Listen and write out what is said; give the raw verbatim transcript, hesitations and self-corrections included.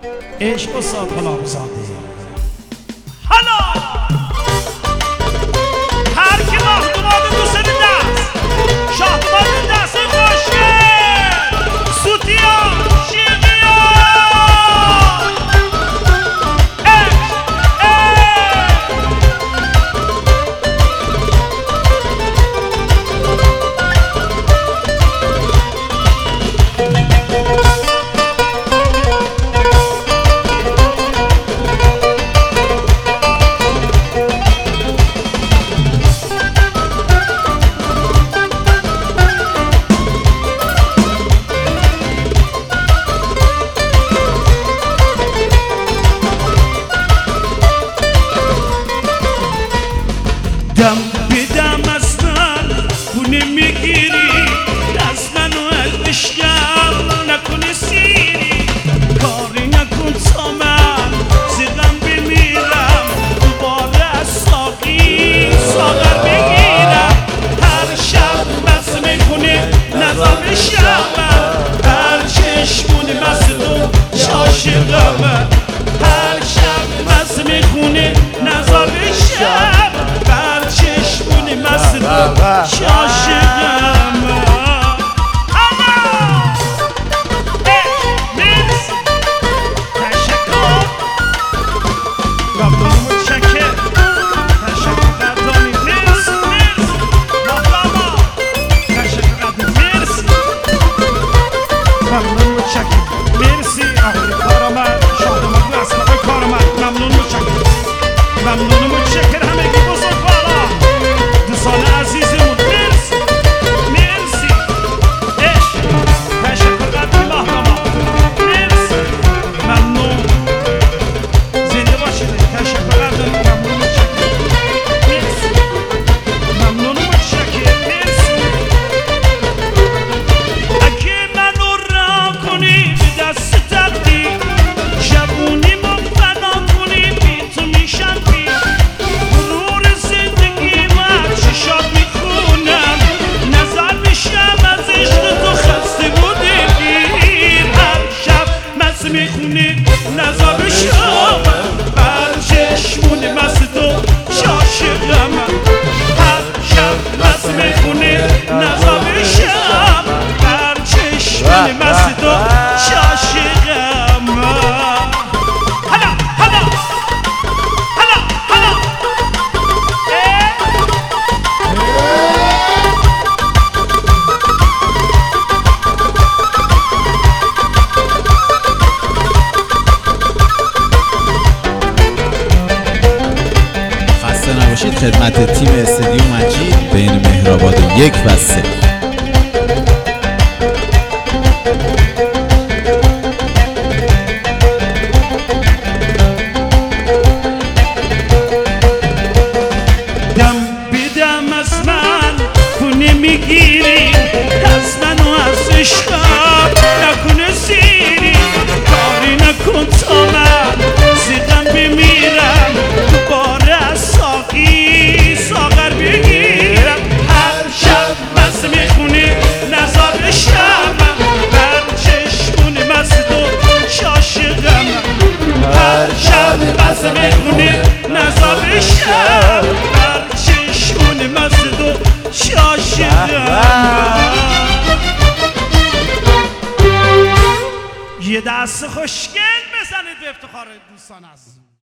عشق استاد غلامزاده. حالا هر کی مخدومات دوست دست شاهدوات دست خوشه سوتیا شیقیا دم بدم از من خونه میگیری از منو از عشقم نکنی سیری کاری نکن تا من زیغم بمیرم دوباره از ساقی ساغر بگیرم هر شب بس میکنه نظر بشم هر چشمون مست تو شاشقم هر شب بس میخونه نظر بشم شاشقم اما مرس تشکر ممنون متشکر تشکر قدامی مرس مرس مطلما تشکر قدامی مرسی ممنون متشکر مرسی آقای کارآمد شادمان و اصلا آقای کارآمد ممنون متشکر ممنون متشکر همگی بزرگوارا دوستان عزیزمون مرسی مرسی عشق تشکر قدری محتما مرسی ممنون زنده باشید تشکر قدری ممنون متشکر مرسی ممنون متشکر مرسی اگه منو رها کنی به دست تقدیر شبونی ما فنا کنی بی تو میشم بی غرور زندگی من شاد میخونم نظر میشم از عشق تو خسته بوده گیر هر شب مست میخونه نظر بشم هر چشمون مست تو شاشقم هر شب مست میخونه نظر بشم هر چشمون مست تو شاشقم حالا حالا حالا حالا خسته نباشید خدمت تیم استادیوم مجید بین مهرآباد یک و سه. دم بدم از من خونه میگیری از منو از عشقم نکنه سیری کاری نکن تا من زیغم بمیرم دوباره از ساقی ساغر بگیرم هر شب مست میخونه نظر بشم هر چشمون مست تو شاشقم هر شب مست میخونه نظر بشم هر چشمون مست تو شاشقم یه دست خوشگل بزنید به افتخار دوستان عزیز.